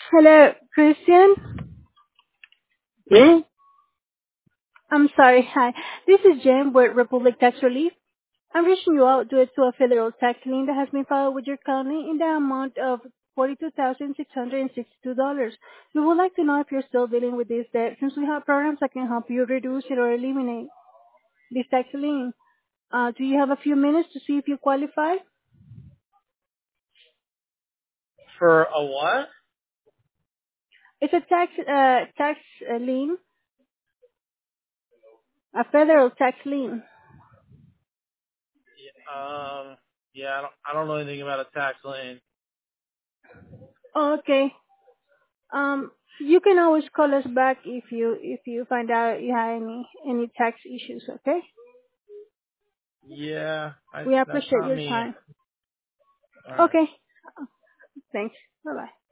Hello, Christian. Me? I'm sorry. Hi. This is Jen with Republic Tax Relief. I'm reaching you out due to a federal tax lien that has been filed with your county in the amount of $42,662. We would like to know if you're still dealing with this debt since we have programs that can help you reduce it or eliminate this tax lien. Do you have a few minutes to see if you qualify? For a what? It's a tax lien, a federal tax lien. Yeah, I don't know anything about a tax lien. Okay. Um, you can always call us back if you find out you have any tax issues. Okay. Yeah, We that's appreciate not your me. time. All right. Okay. Thanks. Bye bye.